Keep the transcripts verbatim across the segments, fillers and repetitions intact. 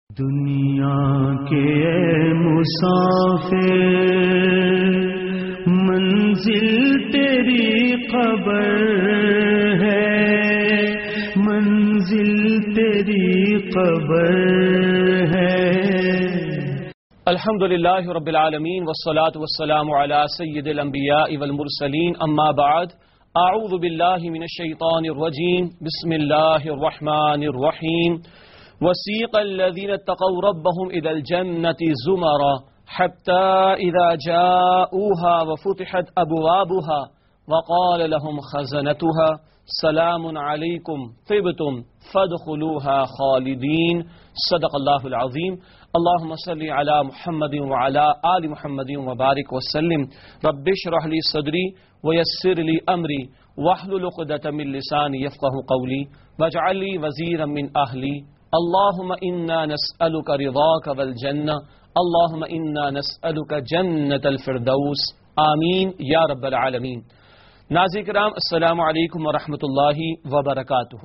دنیا کے مسافر منزل تیری قبر ہے، منزل تیری قبر ہے۔ الحمدللہ رب العالمین والصلاة والسلام علی سید الانبیاء والمرسلین، اما بعد، اعوذ باللہ من الشیطان الرجیم، بسم اللہ الرحمن الرحیم۔ وسیق الذین اتقوا ربهم الى الجنة زمرا حتى اذا جاءوها وفتحت ابوابها وقال لهم خزنتها سلام علیکم طبتم فادخلوها خالدین۔ صدق اللہ العظیم۔ اللہم صلی علی محمد وعلی آل محمد وبارک وسلم۔ رب اشرح لی صدری ویسر لی امری واحلل عقدۃ من لسانی یفقهوا قولی واجعل لی وزیرا من اہلی۔ اللہم انا نسألک رضاک والجنہ، اللہم انا نسألک جنت الفردوس، آمین یا رب العالمین۔ ناظرین کرام، السلام علیکم ورحمۃ اللہ وبرکاتہ۔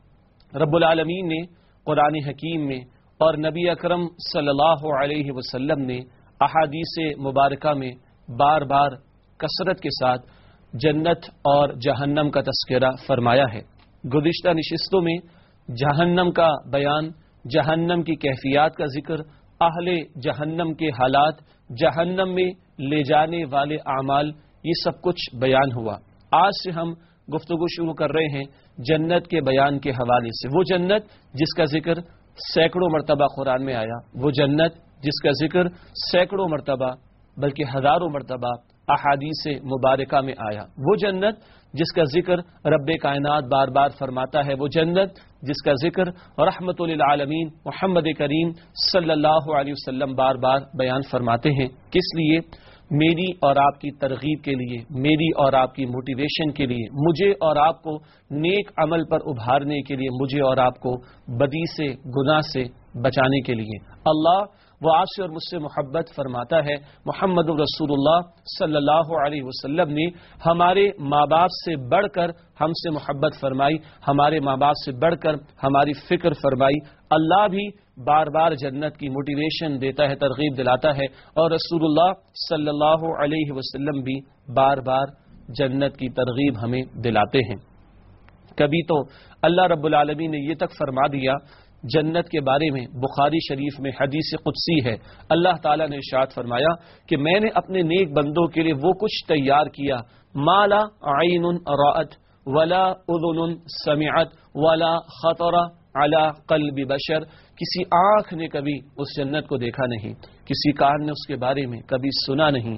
رب العالمین نے قرآن حکیم میں اور نبی اکرم صلی اللہ علیہ وسلم نے احادیث مبارکہ میں بار بار کثرت کے ساتھ جنت اور جہنم کا تذکرہ فرمایا ہے۔ گزشتہ نشستوں میں جہنم کا بیان، جہنم کی کیفیات کا ذکر، اہل جہنم کے حالات، جہنم میں لے جانے والے اعمال، یہ سب کچھ بیان ہوا۔ آج سے ہم گفتگو شروع کر رہے ہیں جنت کے بیان کے حوالے سے۔ وہ جنت جس کا ذکر سینکڑوں مرتبہ قرآن میں آیا، وہ جنت جس کا ذکر سینکڑوں مرتبہ بلکہ ہزاروں مرتبہ احادیث مبارکہ میں آیا، وہ جنت جس کا ذکر رب کائنات بار بار فرماتا ہے، وہ جنت جس کا ذکر رحمت للعالمین محمد کریم صلی اللہ علیہ وسلم بار بار بیان فرماتے ہیں۔ کس لیے؟ میری اور آپ کی ترغیب کے لیے، میری اور آپ کی موٹیویشن کے لیے، مجھے اور آپ کو نیک عمل پر ابھارنے کے لیے، مجھے اور آپ کو بدی سے، گناہ سے بچانے کے لیے۔ اللہ وہ آپ سے اور مجھ سے محبت فرماتا ہے۔ محمد رسول اللہ صلی اللہ علیہ وسلم نے ہمارے ماں باپ سے بڑھ کر ہم سے محبت فرمائی، ہمارے ماں باپ سے بڑھ کر ہماری فکر فرمائی۔ اللہ بھی بار بار جنت کی موٹیویشن دیتا ہے، ترغیب دلاتا ہے، اور رسول اللہ صلی اللہ علیہ وسلم بھی بار بار جنت کی ترغیب ہمیں دلاتے ہیں۔ کبھی تو اللہ رب العالمین نے یہ تک فرما دیا جنت کے بارے میں، بخاری شریف میں حدیث قدسی ہے، اللہ تعالیٰ نے ارشاد فرمایا کہ میں نے اپنے نیک بندوں کے لیے وہ کچھ تیار کیا، ما لا عین رأت ولا اذن سمعت ولا خطر علی قلب بشر، کسی آنکھ نے کبھی اس جنت کو دیکھا نہیں، کسی کان نے اس کے بارے میں کبھی سنا نہیں،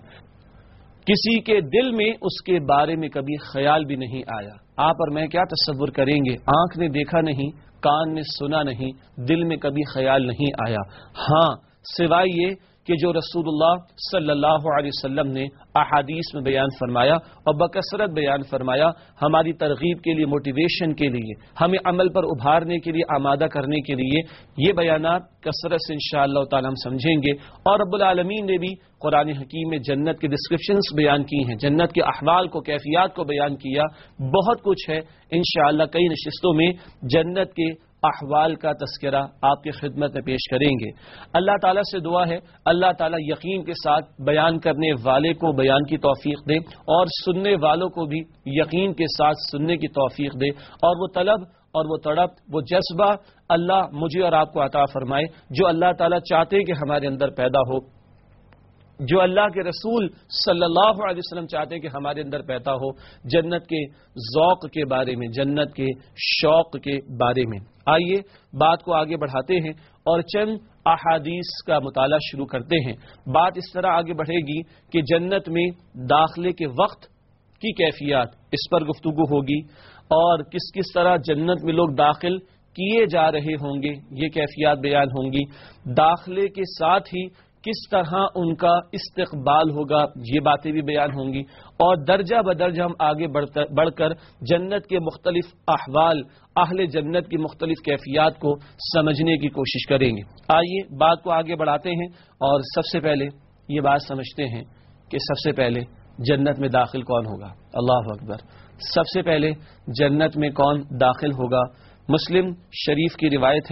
کسی کے دل میں اس کے بارے میں کبھی خیال بھی نہیں آیا۔ آپ اور میں کیا تصور کریں گے؟ آنکھ نے دیکھا نہیں، کان نے سنا نہیں، دل میں کبھی خیال نہیں آیا، ہاں سوائے یہ کہ جو رسول اللہ صلی اللہ علیہ وسلم نے احادیث میں بیان فرمایا اور بکثرت بیان فرمایا، ہماری ترغیب کے لیے، موٹیویشن کے لیے، ہمیں عمل پر ابھارنے کے لیے، آمادہ کرنے کے لیے، یہ بیانات کثرت سے انشاءاللہ تعالی ہم سمجھیں گے۔ اور رب العالمین نے بھی قرآن حکیم میں جنت کے ڈسکرپشنز بیان کی ہیں، جنت کے احوال کو، کیفیات کو بیان کیا، بہت کچھ ہے۔ انشاءاللہ کئی نشستوں میں جنت کے احوال کا تذکرہ آپ کی خدمت میں پیش کریں گے۔ اللہ تعالیٰ سے دعا ہے اللہ تعالیٰ یقین کے ساتھ بیان کرنے والے کو بیان کی توفیق دے اور سننے والوں کو بھی یقین کے ساتھ سننے کی توفیق دے، اور وہ طلب اور وہ تڑپ، وہ جذبہ اللہ مجھے اور آپ کو عطا فرمائے جو اللہ تعالیٰ چاہتے ہیں کہ ہمارے اندر پیدا ہو، جو اللہ کے رسول صلی اللہ علیہ وسلم چاہتے ہیں کہ ہمارے اندر پیدا ہو، جنت کے ذوق کے بارے میں، جنت کے شوق کے بارے میں۔ آئیے بات کو آگے بڑھاتے ہیں اور چند احادیث کا مطالعہ شروع کرتے ہیں۔ بات اس طرح آگے بڑھے گی کہ جنت میں داخلے کے وقت کی کیفیات، اس پر گفتگو ہوگی، اور کس کس طرح جنت میں لوگ داخل کیے جا رہے ہوں گے، یہ کیفیات بیان ہوں گی۔ داخلے کے ساتھ ہی کس طرح ان کا استقبال ہوگا، یہ باتیں بھی بیان ہوں گی، اور درجہ بدرجہ ہم آگے بڑھ کر جنت کے مختلف احوال، اہل جنت کی مختلف کیفیات کو سمجھنے کی کوشش کریں گے۔ آئیے بات کو آگے بڑھاتے ہیں اور سب سے پہلے یہ بات سمجھتے ہیں کہ سب سے پہلے جنت میں داخل کون ہوگا؟ اللہ اکبر۔ سب سے پہلے جنت میں کون داخل ہوگا؟ مسلم شریف کی روایت ہے،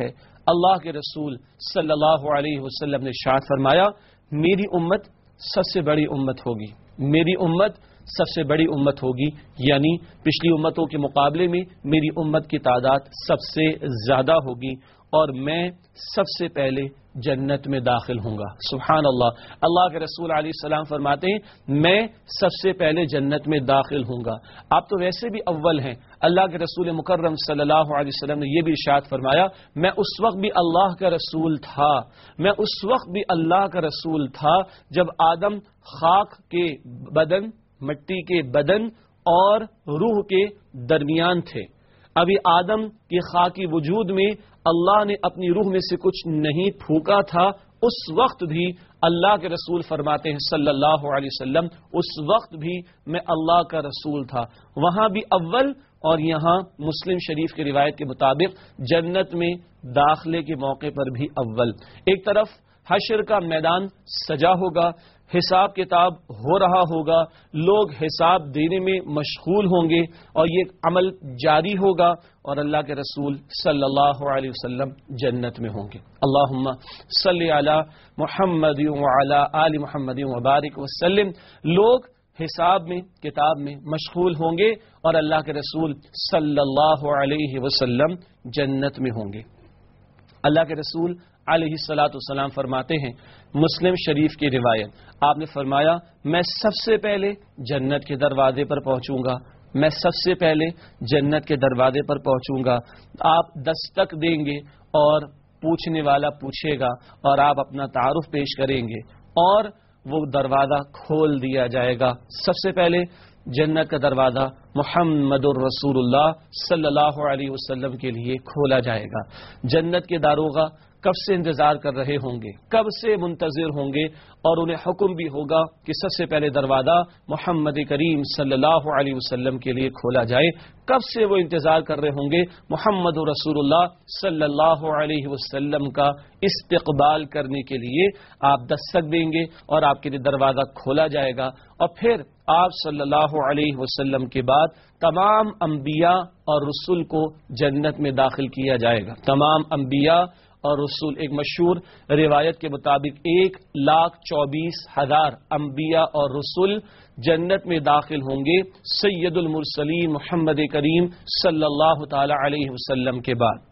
اللہ کے رسول صلی اللہ علیہ وسلم نے ارشاد فرمایا میری امت سب سے بڑی امت ہوگی، میری امت سب سے بڑی امت ہوگی، یعنی پچھلی امتوں کے مقابلے میں میری امت کی تعداد سب سے زیادہ ہوگی اور میں سب سے پہلے جنت میں داخل ہوں گا۔ سبحان اللہ، اللہ کے رسول علیہ السلام فرماتے ہیں میں سب سے پہلے جنت میں داخل ہوں گا۔ آپ تو ویسے بھی اول ہیں، اللہ کے رسول مکرم صلی اللہ علیہ وسلم نے یہ بھی ارشاد فرمایا میں اس وقت بھی اللہ کا رسول تھا، میں اس وقت بھی اللہ کا رسول تھا جب آدم خاک کے بدن، مٹی کے بدن اور روح کے درمیان تھے۔ ابھی آدم کے خاکی وجود میں اللہ نے اپنی روح میں سے کچھ نہیں پھونکا تھا، اس وقت بھی اللہ کے رسول فرماتے ہیں صلی اللہ علیہ وسلم اس وقت بھی میں اللہ کا رسول تھا۔ وہاں بھی اول اور یہاں مسلم شریف کی روایت کے مطابق جنت میں داخلے کے موقع پر بھی اول۔ ایک طرف حشر کا میدان سجا ہوگا، حساب کتاب ہو رہا ہوگا، لوگ حساب دینے میں مشغول ہوں گے اور یہ عمل جاری ہوگا اور اللہ کے رسول صلی اللہ علیہ وسلم جنت میں ہوں گے۔ اللہم صلی علی محمد وعلی آل محمد وبارک وسلم۔ لوگ حساب میں، کتاب میں مشغول ہوں گے اور اللہ کے رسول صلی اللہ علیہ وسلم جنت میں ہوں گے۔ اللہ کے رسول علیہ الصلاۃ والسلام فرماتے ہیں مسلم شریف کی روایت، آپ نے فرمایا میں سب سے پہلے جنت کے دروازے پر پہنچوں گا، میں سب سے پہلے جنت کے دروازے پر پہنچوں گا۔ آپ دستک دیں گے اور پوچھنے والا پوچھے گا اور آپ اپنا تعارف پیش کریں گے اور وہ دروازہ کھول دیا جائے گا۔ سب سے پہلے جنت کا دروازہ محمد الرسول اللہ صلی اللہ علیہ وسلم کے لیے کھولا جائے گا۔ جنت کے داروغہ کب سے انتظار کر رہے ہوں گے، کب سے منتظر ہوں گے اور انہیں حکم بھی ہوگا کہ سب سے پہلے دروازہ محمد کریم صلی اللہ علیہ وسلم کے لیے کھولا جائے۔ کب سے وہ انتظار کر رہے ہوں گے محمد رسول اللہ صلی اللہ علیہ وسلم کا استقبال کرنے کے لیے۔ آپ دستک دیں گے اور آپ کے لیے دروازہ کھولا جائے گا اور پھر آپ صلی اللہ علیہ وسلم کے بعد تمام انبیاء اور رسول کو جنت میں داخل کیا جائے گا۔ تمام انبیاء اور رسول، ایک مشہور روایت کے مطابق ایک لاکھ چوبیس ہزار انبیاء اور رسول جنت میں داخل ہوں گے سید المرسلین محمد کریم صلی اللہ تعالی علیہ وسلم کے بعد۔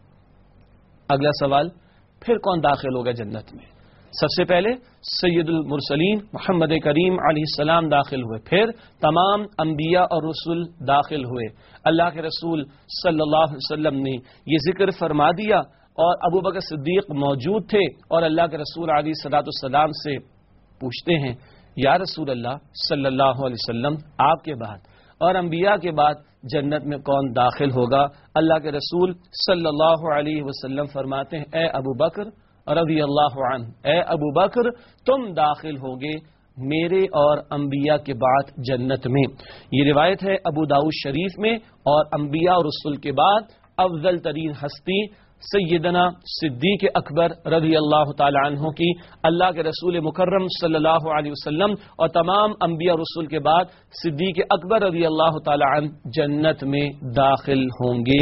اگلا سوال، پھر کون داخل ہوگا جنت میں؟ سب سے پہلے سید المرسلین محمد کریم علیہ السلام داخل ہوئے، پھر تمام انبیاء اور رسول داخل ہوئے۔ اللہ کے رسول صلی اللہ علیہ وسلم نے یہ ذکر فرما دیا اور ابو بکر صدیق موجود تھے اور اللہ کے رسول علیہ الصلوۃ والسلام سے پوچھتے ہیں یا رسول اللہ صلی اللہ علیہ وسلم آپ کے بعد اور انبیاء کے بعد جنت میں کون داخل ہوگا؟ اللہ کے رسول صلی اللہ علیہ وسلم فرماتے ہیں اے ابو بکر رضی اللہ عنہ، اے ابو بکر تم داخل ہوگے میرے اور انبیاء کے بعد جنت میں۔ یہ روایت ہے ابو داؤد شریف میں، اور انبیاء اور رسول کے بعد افضل ترین ہستی سیدنا صدیق اکبر رضی اللہ تعالی عنہ کی اللہ کے رسول مکرم صلی اللہ علیہ وسلم اور تمام انبیاء رسول کے بعد صدیق اکبر رضی اللہ تعالی عنہ جنت میں داخل ہوں گے۔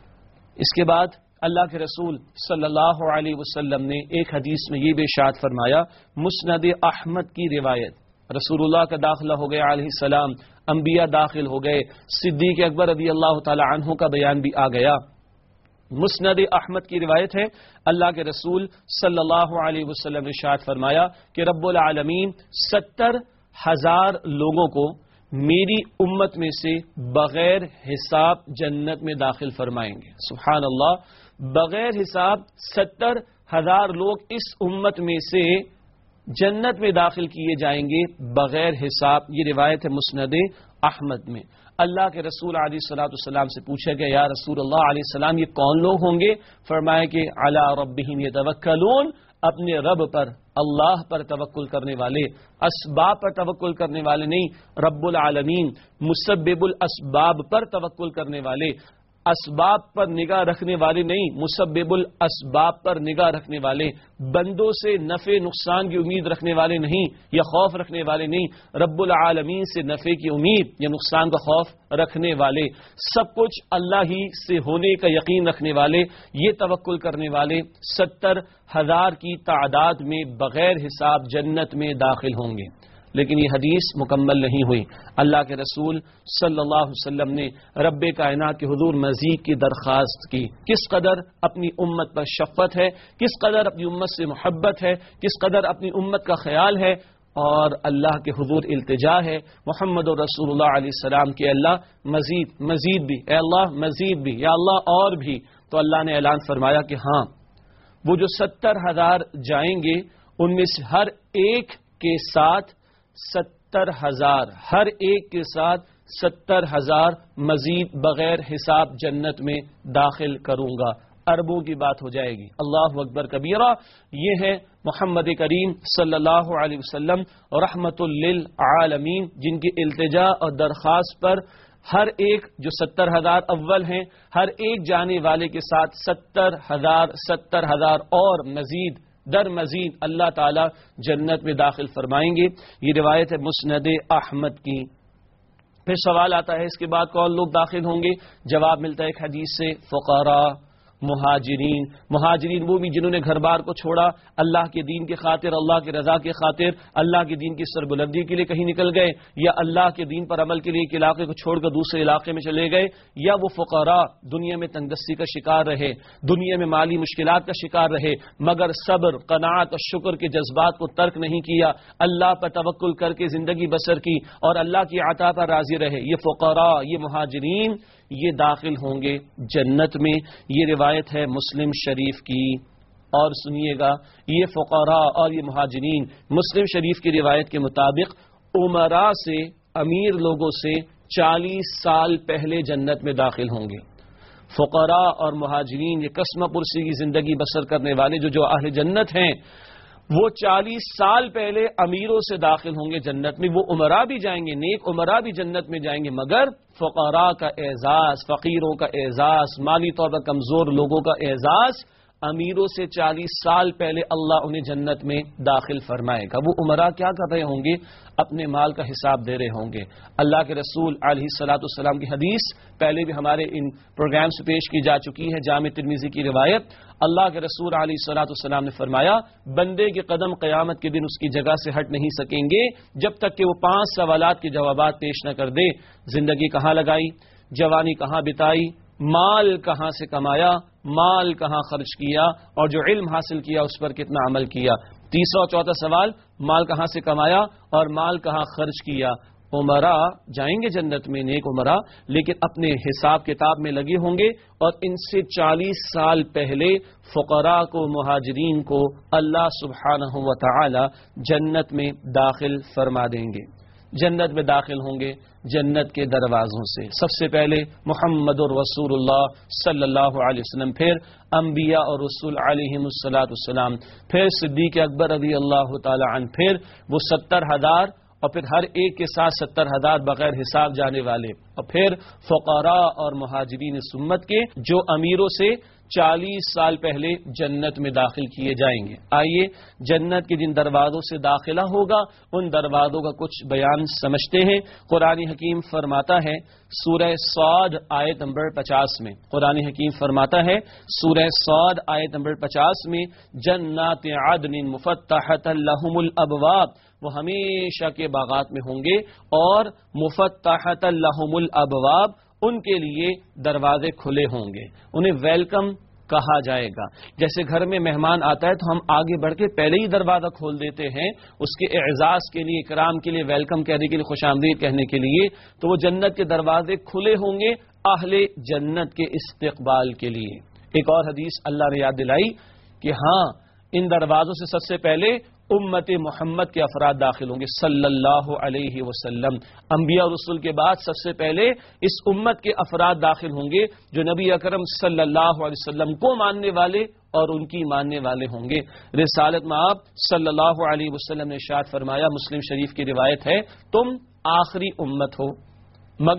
اس کے بعد اللہ کے رسول صلی اللہ علیہ وسلم نے ایک حدیث میں یہ بھی ارشاد فرمایا، مسند احمد کی روایت، رسول اللہ کا داخلہ ہو گیا علیہ السلام، انبیاء داخل ہو گئے، صدیق اکبر رضی اللہ تعالی عنہ کا بیان بھی آ گیا۔ مسند احمد کی روایت ہے اللہ کے رسول صلی اللہ علیہ وسلم نے ارشاد فرمایا کہ رب العالمین ستر ہزار لوگوں کو میری امت میں سے بغیر حساب جنت میں داخل فرمائیں گے۔ سبحان اللہ، بغیر حساب ستر ہزار لوگ اس امت میں سے جنت میں داخل کیے جائیں گے بغیر حساب۔ یہ روایت ہے مسند احمد میں۔ اللہ کے رسول علیہ الصلوۃ والسلام سے پوچھا گیا یا رسول اللہ علیہ السلام یہ کون لوگ ہوں گے؟ فرمایا کہ علی ربہم یتوکلون، اپنے رب پر، اللہ پر توکل کرنے والے، اسباب پر توکل کرنے والے نہیں، رب العالمین مسبب الاسباب پر توکل کرنے والے، اسباب پر نگاہ رکھنے والے نہیں، مسبب الاسباب پر نگاہ رکھنے والے، بندوں سے نفع نقصان کی امید رکھنے والے نہیں یا خوف رکھنے والے نہیں، رب العالمین سے نفع کی امید یا نقصان کا خوف رکھنے والے، سب کچھ اللہ ہی سے ہونے کا یقین رکھنے والے، یہ توکل کرنے والے ستر ہزار کی تعداد میں بغیر حساب جنت میں داخل ہوں گے۔ لیکن یہ حدیث مکمل نہیں ہوئی۔ اللہ کے رسول صلی اللہ علیہ وسلم نے رب کائنات کے حضور مزید کی درخواست کی، کس قدر اپنی امت پر شفقت ہے، کس قدر اپنی امت سے محبت ہے، کس قدر اپنی امت کا خیال ہے، اور اللہ کے حضور التجا ہے محمد رسول اللہ علیہ السلام کے اللہ مزید مزید بھی، اے اللہ مزید بھی، یا اللہ اور بھی۔ تو اللہ نے اعلان فرمایا کہ ہاں وہ جو ستر ہزار جائیں گے ان میں سے ہر ایک کے ساتھ ستر ہزار ہر ایک کے ساتھ ستر ہزار مزید بغیر حساب جنت میں داخل کروں گا۔ اربوں کی بات ہو جائے گی۔ اللہ اکبر کبیرہ۔ یہ ہے محمد کریم صلی اللہ علیہ وسلم رحمت للعالمین، جن کی التجا اور درخواست پر ہر ایک جو ستر ہزار اول ہیں، ہر ایک جانے والے کے ساتھ ستر ہزار ستر ہزار اور مزید در مزید اللہ تعالی جنت میں داخل فرمائیں گے۔ یہ روایت ہے مسند احمد کی۔ پھر سوال آتا ہے اس کے بعد کون لوگ داخل ہوں گے؟ جواب ملتا ہے ایک حدیث سے، فقراء، مہاجرین۔ مہاجرین وہ بھی جنہوں نے گھر بار کو چھوڑا، اللہ کے دین کے خاطر، اللہ کے رضا کے خاطر، اللہ کے دین کی سربلندی کے لیے کہیں نکل گئے، یا اللہ کے دین پر عمل کے لیے ایک علاقے کو چھوڑ کر دوسرے علاقے میں چلے گئے، یا وہ فقراء دنیا میں تنگ دستی کا شکار رہے، دنیا میں مالی مشکلات کا شکار رہے، مگر صبر، قناعت اور شکر کے جذبات کو ترک نہیں کیا، اللہ پر توکل کر کے زندگی بسر کی اور اللہ کی عطا پر راضی رہے۔ یہ فقراء، یہ مہاجرین، یہ داخل ہوں گے جنت میں۔ یہ روایت ہے مسلم شریف کی۔ اور سنیے گا، یہ فقراء اور یہ مہاجرین مسلم شریف کی روایت کے مطابق امراء سے، امیر لوگوں سے چالیس سال پہلے جنت میں داخل ہوں گے۔ فقراء اور مہاجرین یہ قسمہ پرسی کی زندگی بسر کرنے والے جو جو اہل جنت ہیں، وہ چالیس سال پہلے امیروں سے داخل ہوں گے جنت میں۔ وہ عمراء بھی جائیں گے، نیک عمراء بھی جنت میں جائیں گے، مگر فقراء کا اعزاز، فقیروں کا اعزاز، مالی طور پر کمزور لوگوں کا اعزاز امیروں سے چالیس سال پہلے اللہ انہیں جنت میں داخل فرمائے گا۔ وہ عمراء کیا کر رہے ہوں گے؟ اپنے مال کا حساب دے رہے ہوں گے۔ اللہ کے رسول علیہ الصلوۃ والسلام کی حدیث پہلے بھی ہمارے ان پروگرام سے پیش کی جا چکی ہے، جامع ترمذی کی روایت۔ اللہ کے رسول علیہ الصلوۃ والسلام نے فرمایا، بندے کے قدم قیامت کے دن اس کی جگہ سے ہٹ نہیں سکیں گے جب تک کہ وہ پانچ سوالات کے جوابات پیش نہ کر دے۔ زندگی کہاں لگائی، جوانی کہاں بتائی، مال کہاں سے کمایا، مال کہاں خرچ کیا، اور جو علم حاصل کیا اس پر کتنا عمل کیا۔ تیسرا اور چوتھا سوال، مال کہاں سے کمایا اور مال کہاں خرچ کیا۔ عمراء جائیں گے جنت میں، نیک عمراء، لیکن اپنے حساب کتاب میں لگے ہوں گے، اور ان سے چالیس سال پہلے فقراء کو، مہاجرین کو اللہ سبحانہ و تعالی جنت میں داخل فرما دیں گے۔ جنت میں داخل ہوں گے جنت کے دروازوں سے۔ سب سے پہلے محمد الرسول اللہ صلی اللہ علیہ وسلم، پھر انبیاء اور رسول علیہم الصلاۃ والسلام، پھر صدیق اکبر رضی اللہ تعالی عنہ، پھر وہ ستر ہزار اور پھر ہر ایک کے ساتھ ستر ہزار بغیر حساب جانے والے، اور پھر فقراء اور مہاجرین سمت کے جو امیروں سے چالیس سال پہلے جنت میں داخل کیے جائیں گے۔ آئیے جنت کے جن دروازوں سے داخلہ ہوگا ان دروازوں کا کچھ بیان سمجھتے ہیں۔ قرآن حکیم فرماتا ہے سورہ صاد آیت نمبر پچاس میں، قرآن حکیم فرماتا ہے سورہ صاد آیت نمبر پچاس میں، جنات عدن مفتحۃ لہم الابواب، وہ ہمیشہ کے باغات میں ہوں گے، اور مفتحۃ لہم الابواب، ان کے لیے دروازے کھلے ہوں گے، انہیں ویلکم کہا جائے گا۔ جیسے گھر میں مہمان آتا ہے تو ہم آگے بڑھ کے پہلے ہی دروازہ کھول دیتے ہیں اس کے اعزاز کے لیے، اکرام کے لیے، ویلکم کہنے کے لیے، خوش آمدید کہنے کے لیے، تو وہ جنت کے دروازے کھلے ہوں گے اہل جنت کے استقبال کے لیے۔ ایک اور حدیث اللہ نے یاد دلائی کہ ہاں ان دروازوں سے سب سے پہلے امت محمد کے افراد داخل ہوں گے صلی اللہ علیہ وسلم۔ انبیاء اور رسول کے بعد سب سے پہلے اس امت کے افراد داخل ہوں گے جو نبی اکرم صلی اللہ علیہ وسلم کو ماننے والے اور ان کی ماننے والے ہوں گے۔ رسالت میں آپ صلی اللہ علیہ وسلم نے ارشاد فرمایا، مسلم شریف کی روایت ہے، تم آخری امت ہو مگر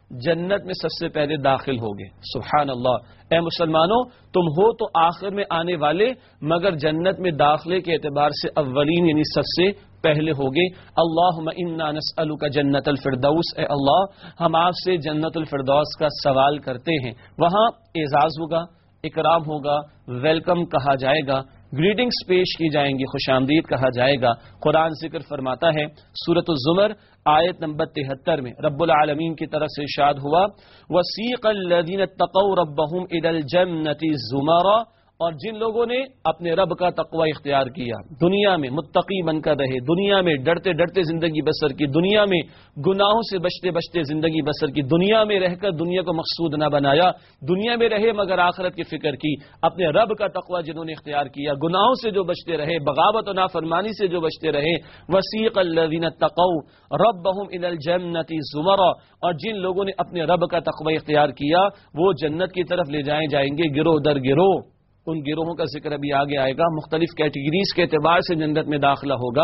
جنت میں سب سے پہلے داخل ہوگے. سبحان اللہ. اے مسلمانوں، تم ہو تو آخر میں آنے والے، مگر جنت میں داخلے کے اعتبار سے اولین یعنی سب سے پہلے ہوگے. اللہم انا نسألک جنت الفردوس. اے اللہ، ہم آپ سے جنت الفردوس کا سوال کرتے ہیں. وہاں اعزاز ہوگا، اکرام ہوگا، ویلکم کہا جائے گا، گریٹنگز پیش کی جائیں گی، خوش آمدید کہا جائے گا. قرآن ذکر فرماتا ہے سورۃ الزمر آیت نمبر تہتر میں رب العالمین کی طرف سے ارشاد ہوا وَسِيقَ الَّذِينَ اتَّقَوْا رَبَّهُمْ إِلَى الْجَنَّةِ زُمَرًا. اور جن لوگوں نے اپنے رب کا تقوی اختیار کیا، دنیا میں متقی بن کر رہے، دنیا میں ڈرتے ڈرتے زندگی بسر کی، دنیا میں گناہوں سے بچتے بچتے زندگی بسر کی، دنیا میں رہ کر دنیا کو مقصود نہ بنایا، دنیا میں رہے مگر آخرت کی فکر کی. اپنے رب کا تقوی جنہوں نے اختیار کیا، گناہوں سے جو بچتے رہے، بغاوت و نافرمانی سے جو بچتے رہے. وَسِيقَ الَّذِينَ اتَّقَوْا رَبَّهُمْ إِلَى الْجَنَّةِ زُمَرًا. اور جن لوگوں نے اپنے رب کا تقوی اختیار کیا وہ جنت کی طرف لے جائے جائیں گے گروہ در گروہ. ان گروہوں کا ذکر ابھی آگے آئے گا، مختلف کیٹیگریز کے اعتبار سے جنت میں داخلہ ہوگا.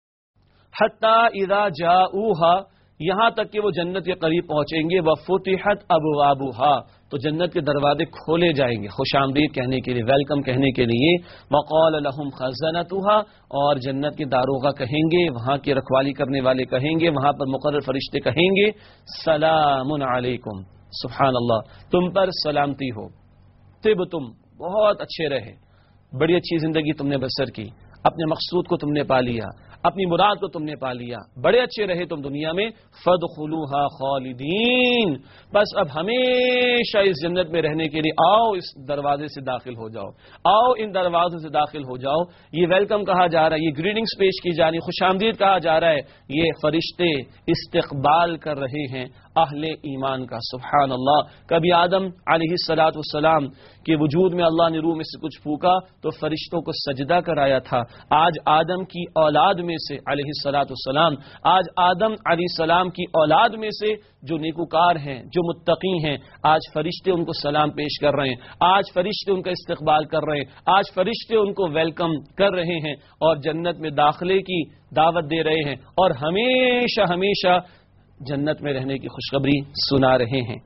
حتی اذا جاؤوها، یہاں تک کہ وہ جنت کے قریب پہنچیں گے. وفتحت ابوابها، تو جنت کے دروازے کھولے جائیں گے خوش آمدید کہنے کے لیے، ویلکم کہنے کے لیے. وقال لهم خزنتها، اور جنت کے داروغہ کہیں گے، وہاں کی رکھوالی کرنے والے کہیں گے، وہاں پر مقرر فرشتے کہیں گے سلام علیکم. سبحان اللہ، تم پر سلامتی ہو، طبتم، بہت اچھے رہے، بڑی اچھی زندگی تم نے بسر کی، اپنے مقصود کو تم نے پا لیا، اپنی مراد کو تم نے پا لیا، بڑے اچھے رہے تم دنیا میں. فادخلوها خالدین، بس اب ہمیشہ اس جنت میں رہنے کے لیے آؤ، اس دروازے سے داخل ہو جاؤ، آؤ ان دروازوں سے داخل ہو جاؤ. یہ ویلکم کہا جا رہا ہے، یہ گریٹنگز پیش کی جا رہی، خوش آمدید کہا جا رہا ہے. یہ فرشتے استقبال کر رہے ہیں اہل ایمان کا. سبحان اللہ. کبھی آدم علیہ الصلوۃ والسلام کے وجود میں اللہ نے روح میں سے کچھ پھونکا تو فرشتوں کو سجدہ کرایا تھا. آج آدم کی اولاد میں سے علیہ الصلوۃ والسلام، آج آدم علیہ السلام کی اولاد میں سے جو نیکوکار ہیں، جو متقی ہیں، آج فرشتے ان کو سلام پیش کر رہے ہیں، آج فرشتے ان کا استقبال کر رہے ہیں، آج فرشتے ان کو ویلکم کر رہے ہیں اور جنت میں داخلے کی دعوت دے رہے ہیں اور ہمیشہ ہمیشہ جنت میں رہنے کی خوشخبری سنا رہے ہیں.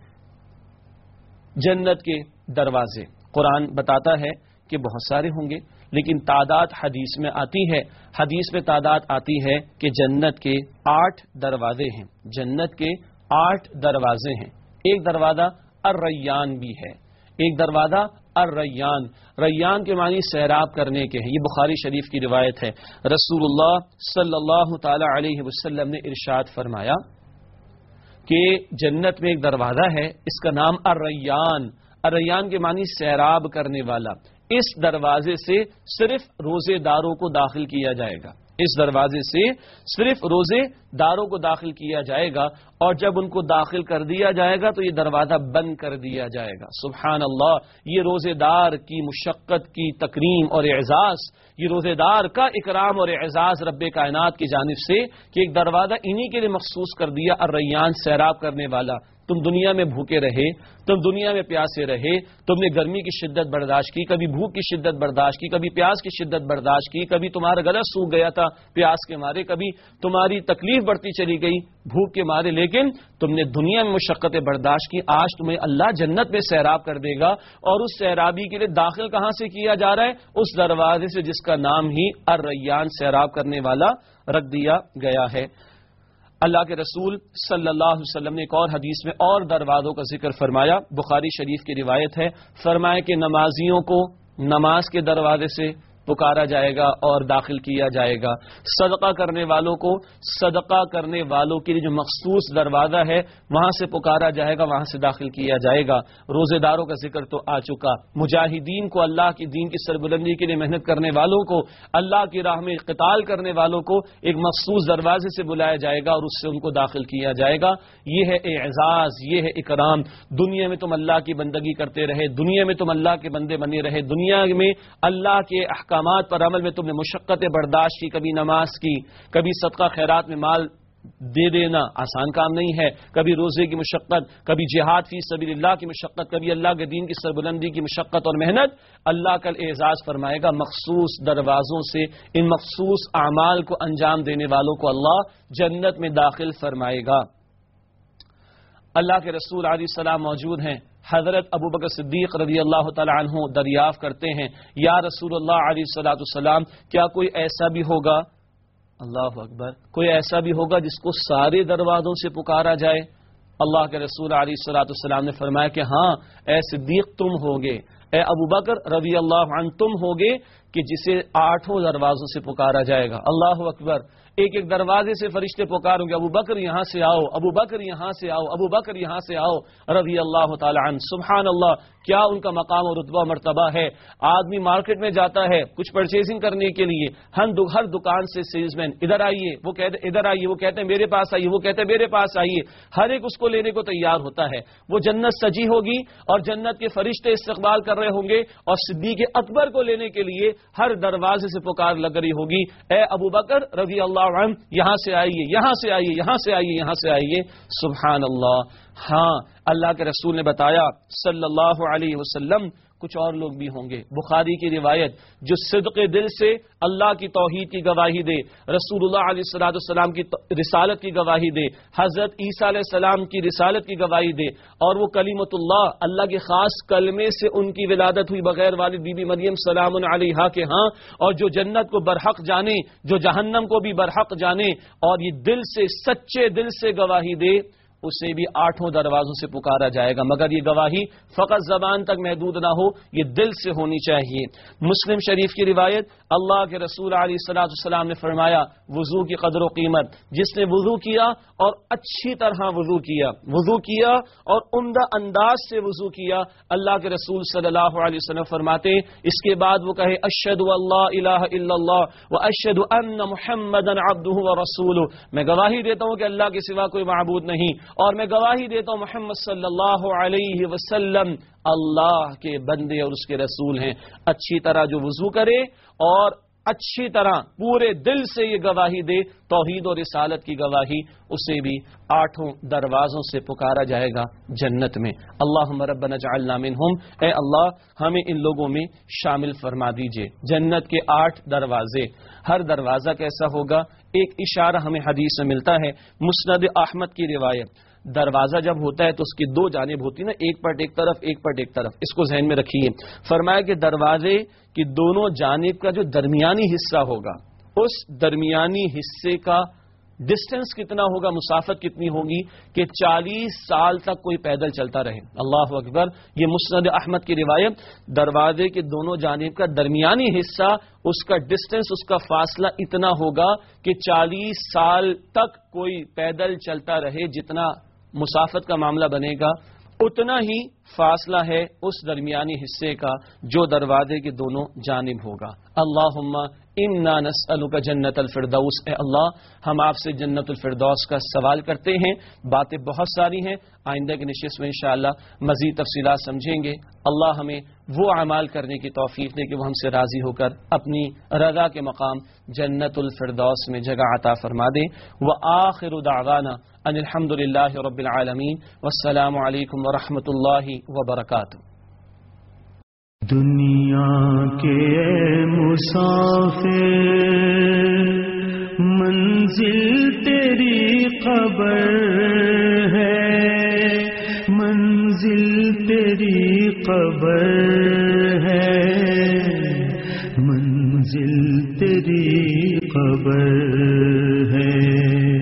جنت کے دروازے قرآن بتاتا ہے کہ بہت سارے ہوں گے، لیکن تعداد حدیث میں آتی ہے، حدیث میں تعداد آتی ہے کہ جنت کے آٹھ دروازے ہیں. جنت کے آٹھ دروازے ہیں. ایک دروازہ الریان بھی ہے، ایک دروازہ الریان. ریان کے معنی سیراب کرنے کے ہیں. یہ بخاری شریف کی روایت ہے. رسول اللہ صلی اللہ تعالی علیہ وسلم نے ارشاد فرمایا کہ جنت میں ایک دروازہ ہے، اس کا نام الریان. الریان کے معنی سیراب کرنے والا. اس دروازے سے صرف روزے داروں کو داخل کیا جائے گا. اس دروازے سے صرف روزے داروں کو داخل کیا جائے گا اور جب ان کو داخل کر دیا جائے گا تو یہ دروازہ بند کر دیا جائے گا. سبحان اللہ. یہ روزے دار کی مشقت کی تکریم اور اعزاز، یہ روزے دار کا اکرام اور اعزاز رب کائنات کی جانب سے کہ ایک دروازہ انہی کے لیے مخصوص کر دیا، الریان، سیراب کرنے والا. تم دنیا میں بھوکے رہے، تم دنیا میں پیاسے رہے، تم نے گرمی کی شدت برداشت کی، کبھی بھوک کی شدت برداشت کی، کبھی پیاس کی شدت برداشت کی، کبھی تمہارا گلا سوکھ گیا تھا پیاس کے مارے، کبھی تمہاری تکلیف بڑھتی چلی گئی بھوک کے مارے، لیکن تم نے دنیا میں مشقتیں برداشت کی. آج تمہیں اللہ جنت میں سیراب کر دے گا اور اس سیرابی کے لیے داخل کہاں سے کیا جا رہا ہے؟ اس دروازے سے جس کا نام ہی الریان، سیراب کرنے والا، رکھ دیا گیا ہے. اللہ کے رسول صلی اللہ علیہ وسلم نے ایک اور حدیث میں اور دروازوں کا ذکر فرمایا. بخاری شریف کی روایت ہے، فرمایا کہ نمازیوں کو نماز کے دروازے سے پکارا جائے گا اور داخل کیا جائے گا. صدقہ کرنے والوں کو صدقہ کرنے والوں کے لیے جو مخصوص دروازہ ہے وہاں سے پکارا جائے گا، وہاں سے داخل کیا جائے گا. روزے داروں کا ذکر تو آ چکا. مجاہدین کو، اللہ کی دین کی سربلندی کے لیے محنت کرنے والوں کو، اللہ کی راہ میں قتال کرنے والوں کو ایک مخصوص دروازے سے بلایا جائے گا اور اس سے ان کو داخل کیا جائے گا. یہ ہے اعزاز، یہ ہے اکرام. دنیا میں تم اللہ کی بندگی کرتے رہے، دنیا میں تم اللہ کے بندے بنے رہے، دنیا میں اللہ کے احکامات پر عمل میں تم نے مشقتیں برداشت کی، کبھی نماز کی، کبھی صدقہ خیرات میں مال دے دینا آسان کام نہیں ہے، کبھی روزے کی مشقت، کبھی جہاد فی سبیل اللہ کی مشقت، کبھی اللہ کے دین کی سربلندی کی مشقت اور محنت. اللہ کل اعزاز فرمائے گا مخصوص دروازوں سے ان مخصوص اعمال کو انجام دینے والوں کو اللہ جنت میں داخل فرمائے گا. اللہ کے رسول علیہ السلام موجود ہیں. حضرت ابو بکر صدیق رضی اللہ تعالی عنہ دریافت کرتے ہیں یا رسول اللہ علیہ الصلوۃ والسلام کیا کوئی ایسا بھی ہوگا، اللہ اکبر، کوئی ایسا بھی ہوگا جس کو سارے دروازوں سے پکارا جائے؟ اللہ کے رسول علیہ الصلوۃ والسلام نے فرمایا کہ ہاں اے صدیق تم ہوگے، اے ابو بکر رضی اللہ عنہ تم ہوگے کہ جسے آٹھوں دروازوں سے پکارا جائے گا. اللہ اکبر. ایک ایک دروازے سے فرشتے پکاروں گے ابو بکر یہاں سے آؤ، ابو بکر یہاں سے آؤ، ابو بکر یہاں سے آؤ رضی اللہ تعالی عنہ. سبحان اللہ، کیا ان کا مقام اور رتبہ مرتبہ ہے. آدمی مارکیٹ میں جاتا ہے کچھ پرچیزنگ کرنے کے لیے، ہر دکان سے سیلز مین ادھر آئیے، وہ کہتے ادھر آئیے، وہ کہتے ہیں میرے پاس آئیے، وہ کہتے ہیں میرے پاس آئیے، ہر ایک اس کو لینے کو تیار ہوتا ہے. وہ جنت سجی ہوگی اور جنت کے فرشتے استقبال کر رہے ہوں گے اور صدیق اکبر کو لینے کے لیے ہر دروازے سے پکار لگ رہی ہوگی، اے ابو بکر رضی اللہ عنہ یہاں سے آئیے، یہاں سے آئیے، یہاں سے آئیے، یہاں سے آئیے. سبحان اللہ. ہاں اللہ کے رسول نے بتایا صلی اللہ علیہ وسلم کچھ اور لوگ بھی ہوں گے. بخاری کی روایت جو صدق دل سے اللہ کی توحید کی گواہی دے، رسول اللہ علیہ الصلوۃ والسلام کی رسالت کی گواہی دے، حضرت عیسیٰ علیہ السلام کی رسالت کی گواہی دے، اور وہ کلیمت اللہ اللہ کے خاص کلمے سے ان کی ولادت ہوئی بغیر والد بی بی مریم سلام علیہا کے ہاں، اور جو جنت کو برحق جانے، جو جہنم کو بھی برحق جانے، اور یہ دل سے سچے دل سے گواہی دے، اسے بھی آٹھوں دروازوں سے پکارا جائے گا. مگر یہ گواہی فقط زبان تک محدود نہ ہو، یہ دل سے ہونی چاہیے. مسلم شریف کی روایت اللہ کے رسول علیہ الصلوۃ والسلام نے فرمایا وضو کی قدر و قیمت، جس نے وضو کیا اور اچھی طرح وضو کیا وضو کیا اور عمدہ انداز سے وضو کیا، اللہ کے رسول صلی اللہ علیہ وسلم فرماتے اس کے بعد وہ کہے اشہد اللہ الہ الا اللہ واشہد ان محمدا عبدہ ورسولہ، میں گواہی دیتا ہوں کہ اللہ کے سوا کوئی معبود نہیں، اور میں گواہی دیتا ہوں محمد صلی اللہ علیہ وسلم اللہ کے بندے اور اس کے رسول ہیں. اچھی طرح جو وضو کرے اور اچھی طرح پورے دل سے یہ گواہی دے توحید اور رسالت کی گواہی، اسے بھی آٹھوں دروازوں سے پکارا جائے گا جنت میں. اللہم ربنا اجعلنا منہم، اے اللہ ہمیں ان لوگوں میں شامل فرما دیجئے. جنت کے آٹھ دروازے، ہر دروازہ کیسا ہوگا ایک اشارہ ہمیں حدیث میں ملتا ہے. مسند احمد کی روایت، دروازہ جب ہوتا ہے تو اس کی دو جانب ہوتی نا، ایک پٹ ایک طرف ایک پٹ ایک طرف، اس کو ذہن میں رکھیے. فرمایا کہ دروازے کی دونوں جانب کا جو درمیانی حصہ ہوگا، اس درمیانی حصے کا ڈسٹینس کتنا ہوگا، مسافت کتنی ہوگی کہ چالیس سال تک کوئی پیدل چلتا رہے. اللہ اکبر. یہ مسند احمد کی روایت، دروازے کے دونوں جانب کا درمیانی حصہ، اس کا ڈسٹینس، اس کا فاصلہ اتنا ہوگا کہ چالیس سال تک کوئی پیدل چلتا رہے. جتنا مسافت کا معاملہ بنے گا اتنا ہی فاصلہ ہے اس درمیانی حصے کا جو دروازے کے دونوں جانب ہوگا. اللہم انا نسألک جنت الفردوس، اے اللہ ہم آپ سے جنت الفردوس کا سوال کرتے ہیں. باتیں بہت ساری ہیں، آئندہ کی نشست میں انشاءاللہ مزید تفصیلات سمجھیں گے. اللہ ہمیں وہ اعمال کرنے کی توفیق دے کہ وہ ہم سے راضی ہو کر اپنی رضا کے مقام جنت الفردوس میں جگہ عطا فرما دے. وآخر دعوانا ان الحمد للہ رب العالمین، والسلام علیکم ورحمۃ اللہ وبرکاتہ. دنیا کے مسافر منزل تیری قبر ہے، منزل تیری قبر ہے، منزل تیری قبر